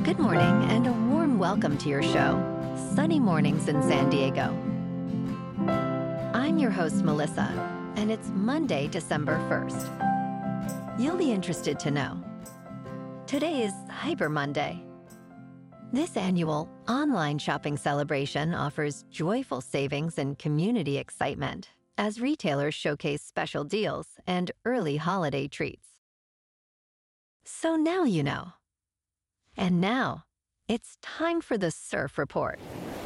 Good morning and a warm welcome to your show, Sunny Mornings in San Diego. I'm your host, Melissa, and it's Monday, December 1st. You'll be interested to know. Today is Cyber Monday. This annual online shopping celebration offers joyful savings and community excitement as retailers showcase special deals and early holiday treats. So now you know. And now, it's time for the Surf Report.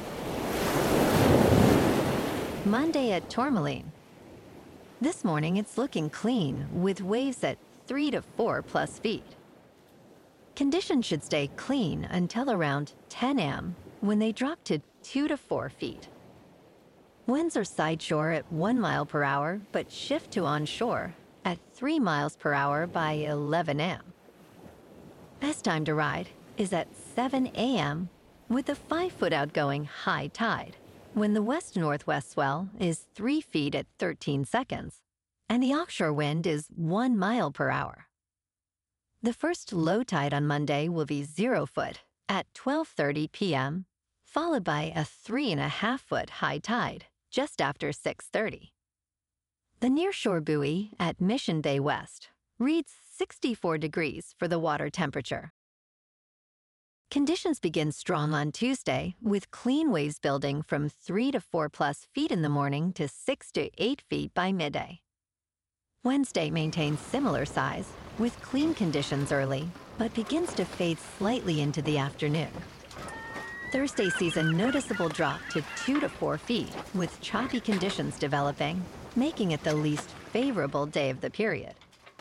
Monday at Tourmaline. This morning it's looking clean with waves at 3 to 4 plus feet. Conditions should stay clean until around 10 a.m. when they drop to 2 to 4 feet. Winds are sideshore at 1 mile per hour but shift to onshore at 3 miles per hour by 11 a.m. Best time to ride is at 7 a.m. with a 5-foot outgoing high tide, when the west-northwest swell is 3 feet at 13 seconds, and the offshore wind is 1 mile per hour. The first low tide on Monday will be 0 foot at 12:30 p.m., followed by a 3.5-foot high tide just after 6:30. The nearshore buoy at Mission Bay West reads 64 degrees for the water temperature. Conditions begin strong on Tuesday, with clean waves building from 3 to 4 plus feet in the morning to 6 to 8 feet by midday. Wednesday maintains similar size, with clean conditions early, but begins to fade slightly into the afternoon. Thursday sees a noticeable drop to 2 to 4 feet, with choppy conditions developing, making it the least favorable day of the period.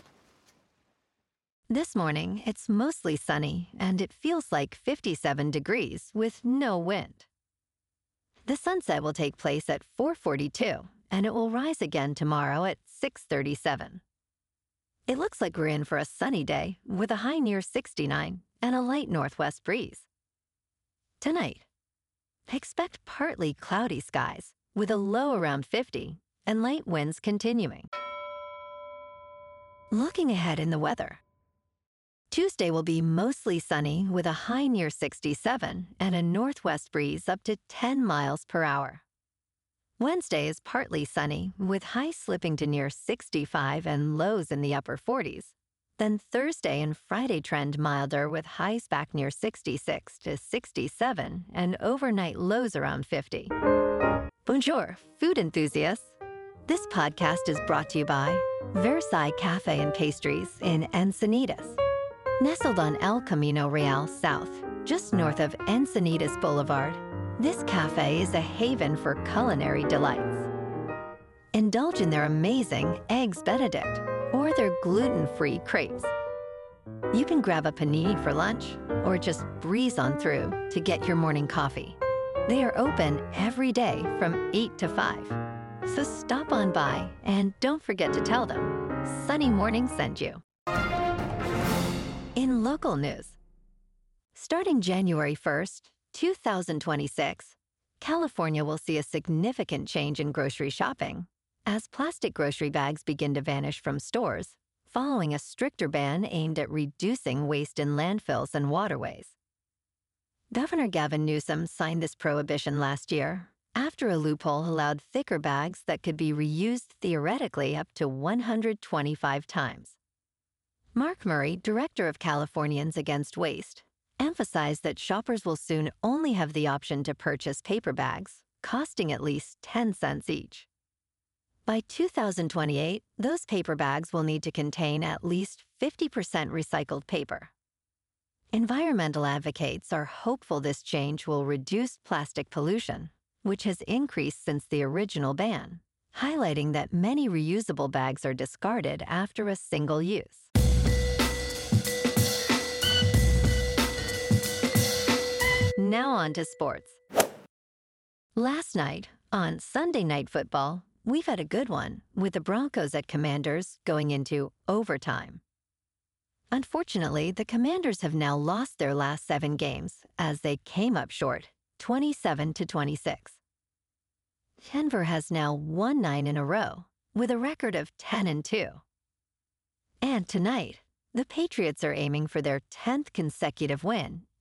This morning, it's mostly sunny, and it feels like 57 degrees with no wind. The sunset will take place at 4:42, and it will rise again tomorrow at 6:37. It looks like we're in for a sunny day with a high near 69 and a light northwest breeze. Tonight, expect partly cloudy skies with a low around 50 and light winds continuing. Looking ahead in the weather. Tuesday will be mostly sunny with a high near 67 and a northwest breeze up to 10 miles per hour. Wednesday is partly sunny with highs slipping to near 65 and lows in the upper 40s. Then Thursday and Friday trend milder with highs back near 66 to 67 and overnight lows around 50. Bonjour, food enthusiasts. This podcast is brought to you by Versailles Cafe and Pastries in Encinitas. Nestled on El Camino Real South, just north of Encinitas Boulevard, this cafe is a haven for culinary delights. Indulge in their amazing Eggs Benedict or their gluten-free crepes. You can grab a panini for lunch or just breeze on through to get your morning coffee. They are open every day from 8 to 5. So stop on by and don't forget to tell them Sunny Morning sent you. In local news, starting January 1st, 2026, California will see a significant change in grocery shopping as plastic grocery bags begin to vanish from stores, following a stricter ban aimed at reducing waste in landfills and waterways. Governor Gavin Newsom signed this prohibition last year after a loophole allowed thicker bags that could be reused theoretically up to 125 times. Mark Murray, director of Californians Against Waste, emphasized that shoppers will soon only have the option to purchase paper bags, costing at least 10 cents each. By 2028, those paper bags will need to contain at least 50% recycled paper. Environmental advocates are hopeful this change will reduce plastic pollution, which has increased since the original ban, highlighting that many reusable bags are discarded after a single use. Now on to sports. Last night, on Sunday Night Football, we've had a good one, with the Broncos at Commanders going into overtime. Unfortunately, the Commanders have now lost their last 7 games as they came up short, 27-26. Denver has now won 9 in a row, with a record of 10-2. And tonight, the Patriots are aiming for their 10th consecutive win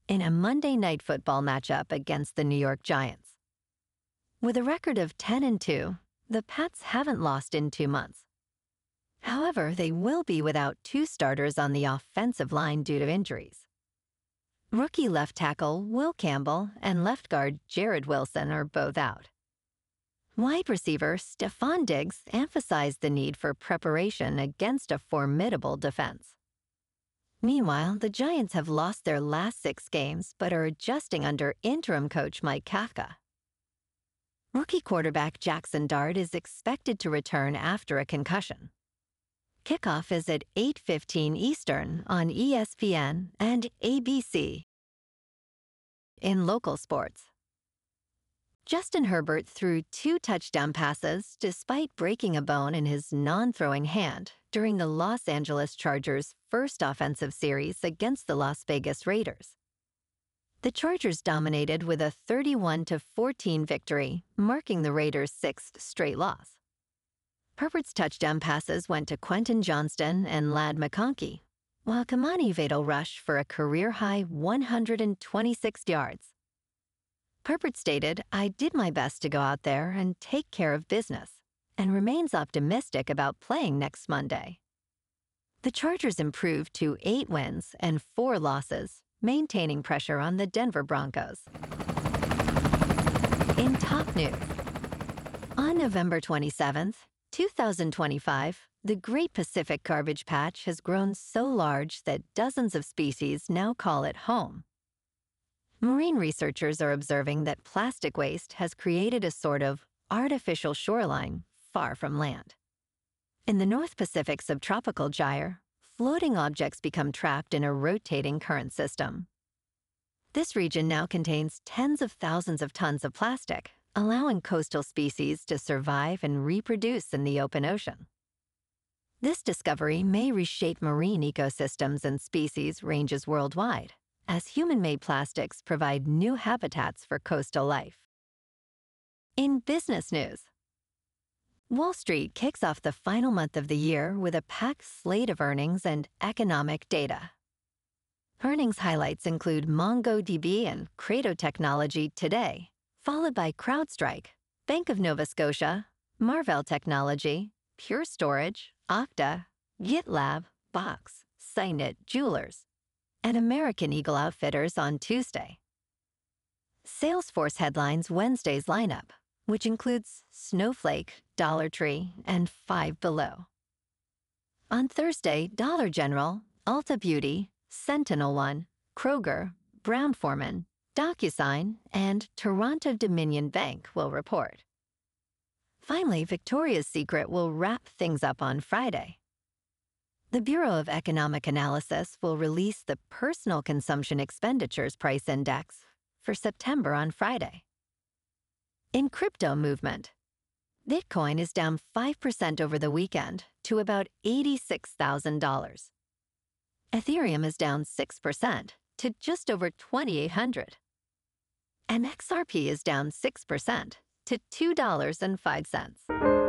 in a Monday Night Football matchup against the New York Giants. With a record of 10-2, the Pats haven't lost in 2 months. However, they will be without 2 starters on the offensive line due to injuries. Rookie left tackle Will Campbell and left guard Jared Wilson are both out. Wide receiver Stephon Diggs emphasized the need for preparation against a formidable defense. Meanwhile, the Giants have lost their last 6 games but are adjusting under interim coach Mike Kafka. Rookie quarterback Jackson Dart is expected to return after a concussion. Kickoff is at 8:15 Eastern on ESPN and ABC. In local sports, Justin Herbert threw 2 touchdown passes despite breaking a bone in his non-throwing hand during the Los Angeles Chargers' first offensive series against the Las Vegas Raiders. The Chargers dominated with a 31-14 victory, marking the Raiders' 6th straight loss. Herbert's touchdown passes went to Quentin Johnston and Ladd McConkey, while Kamani Vidal rushed for a career-high 126 yards. Herbert stated, "I did my best to go out there and take care of business," and remains optimistic about playing next Monday. The Chargers improved to 8 wins and 4 losses, maintaining pressure on the Denver Broncos. In top news, on November 27th, 2025, the Great Pacific Garbage Patch has grown so large that dozens of species now call it home. Marine researchers are observing that plastic waste has created a sort of artificial shoreline far from land. In the North Pacific subtropical gyre, floating objects become trapped in a rotating current system. This region now contains tens of thousands of tons of plastic, allowing coastal species to survive and reproduce in the open ocean. This discovery may reshape marine ecosystems and species ranges worldwide, as human-made plastics provide new habitats for coastal life. In business news, Wall Street kicks off the final month of the year with a packed slate of earnings and economic data. Earnings highlights include MongoDB and Credo Technology today, followed by CrowdStrike, Bank of Nova Scotia, Marvell Technology, Pure Storage, Okta, GitLab, Box, Signet Jewelers, and American Eagle Outfitters on Tuesday. Salesforce headlines Wednesday's lineup, which includes Snowflake, Dollar Tree, and Five Below. On Thursday, Dollar General, Ulta Beauty, SentinelOne, Kroger, Brown-Forman, DocuSign, and Toronto Dominion Bank will report. Finally, Victoria's Secret will wrap things up on Friday. The Bureau of Economic Analysis will release the Personal Consumption Expenditures Price Index for September on Friday. In crypto movement, Bitcoin is down 5% over the weekend to about $86,000. Ethereum is down 6% to just over 2,800. And XRP is down 6% to $2.05.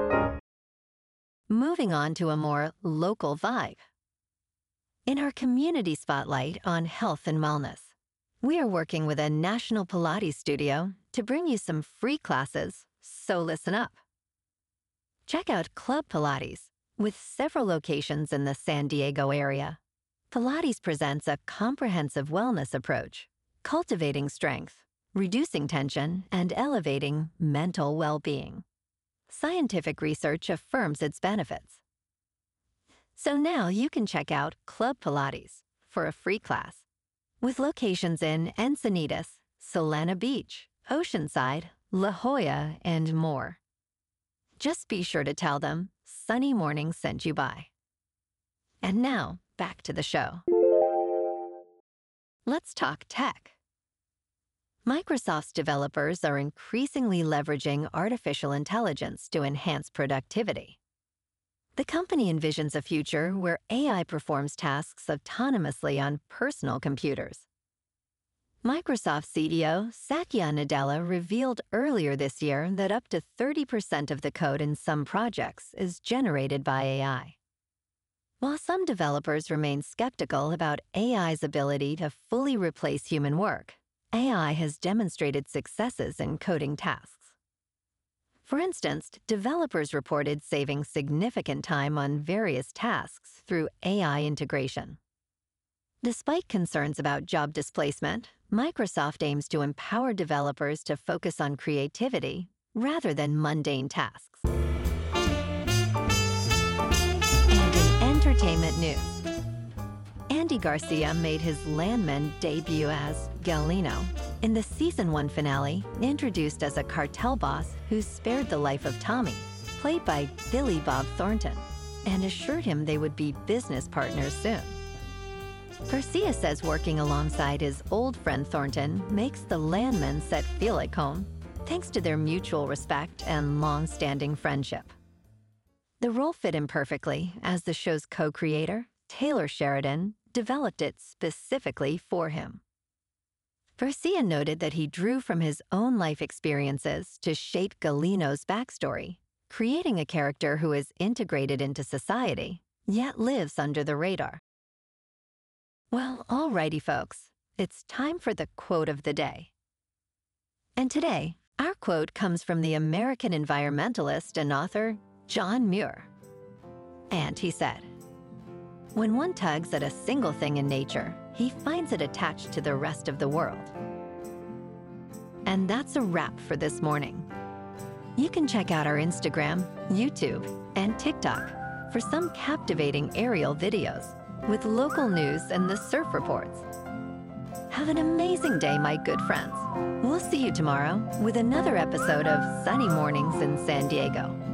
Moving on to a more local vibe. In our community spotlight on health and wellness, we are working with a national Pilates studio to bring you some free classes, so listen up. Check out Club Pilates, with several locations in the San Diego area. Pilates presents a comprehensive wellness approach, cultivating strength, reducing tension, and elevating mental well-being. Scientific research affirms its benefits. So now you can check out Club Pilates for a free class, with locations in Encinitas, Solana Beach, Oceanside, La Jolla, and more. Just be sure to tell them Sunny Morning sent you by. And now, back to the show. Let's talk tech. Microsoft's developers are increasingly leveraging artificial intelligence to enhance productivity. The company envisions a future where AI performs tasks autonomously on personal computers. Microsoft CEO Satya Nadella revealed earlier this year that up to 30% of the code in some projects is generated by AI. While some developers remain skeptical about AI's ability to fully replace human work, AI has demonstrated successes in coding tasks. For instance, developers reported saving significant time on various tasks through AI integration. Despite concerns about job displacement, Microsoft aims to empower developers to focus on creativity rather than mundane tasks. And in entertainment news, Andy Garcia made his Landman debut as Galino in the Season 1 finale, introduced as a cartel boss who spared the life of Tommy, played by Billy Bob Thornton, and assured him they would be business partners soon. Garcia says working alongside his old friend Thornton makes the Landman set feel like home, thanks to their mutual respect and long-standing friendship. The role fit him perfectly, as the show's co-creator, Taylor Sheridan, developed it specifically for him. Garcia noted that he drew from his own life experiences to shape Galino's backstory, creating a character who is integrated into society, yet lives under the radar. Well, alrighty, folks. It's time for the quote of the day. And today, our quote comes from the American environmentalist and author John Muir. And he said, "When one tugs at a single thing in nature, he finds it attached to the rest of the world." And that's a wrap for this morning. You can check out our Instagram, YouTube, and TikTok for some captivating aerial videos with local news and the surf reports. Have an amazing day, my good friends. We'll see you tomorrow with another episode of Sunny Mornings in San Diego.